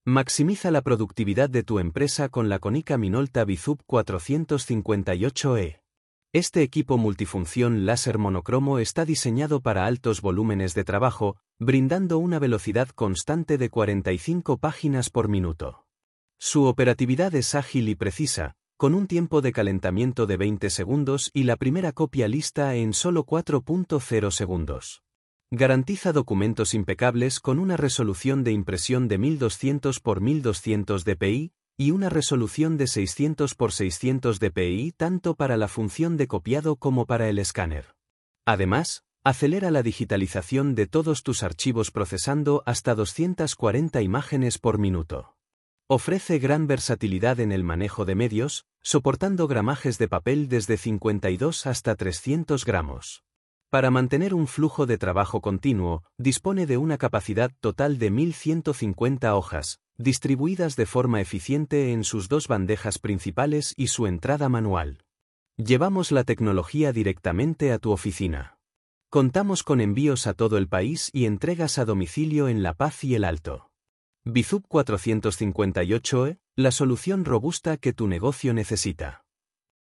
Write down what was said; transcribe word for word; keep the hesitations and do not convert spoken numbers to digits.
Maximiza la productividad de tu empresa con la Konica Minolta Bizub cuatrocientos cincuenta y ocho E. Este equipo multifunción láser monocromo está diseñado para altos volúmenes de trabajo, brindando una velocidad constante de cuarenta y cinco páginas por minuto. Su operatividad es ágil y precisa, con un tiempo de calentamiento de veinte segundos y la primera copia lista en solo cuatro punto cero segundos. Garantiza documentos impecables con una resolución de impresión de mil doscientos por mil doscientos dpi y una resolución de seiscientos por seiscientos dpi tanto para la función de copiado como para el escáner. Además, acelera la digitalización de todos tus archivos procesando hasta doscientas cuarenta imágenes por minuto. Ofrece gran versatilidad en el manejo de medios, soportando gramajes de papel desde cincuenta y dos hasta trescientos gramos. Para mantener un flujo de trabajo continuo, dispone de una capacidad total de mil ciento cincuenta hojas, distribuidas de forma eficiente en sus dos bandejas principales y su entrada manual. Llevamos la tecnología directamente a tu oficina. Contamos con envíos a todo el país y entregas a domicilio en La Paz y El Alto. Bizub cuatrocientos cincuenta y ocho E, la solución robusta que tu negocio necesita.